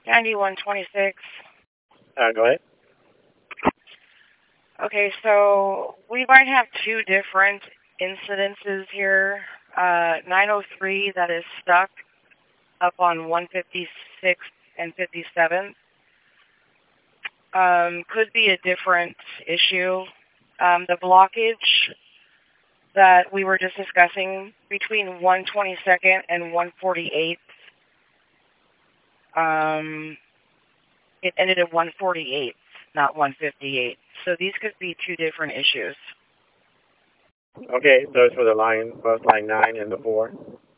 9126. Go ahead. Okay, so we might have two different incidences here. 903 that is stuck up on 156 and 57. Could be a different issue. The blockage that we were just discussing between 122nd and 148th, it ended at 148th, not 158. So these could be two different issues. Okay, those for the line, both line 9 and the 4.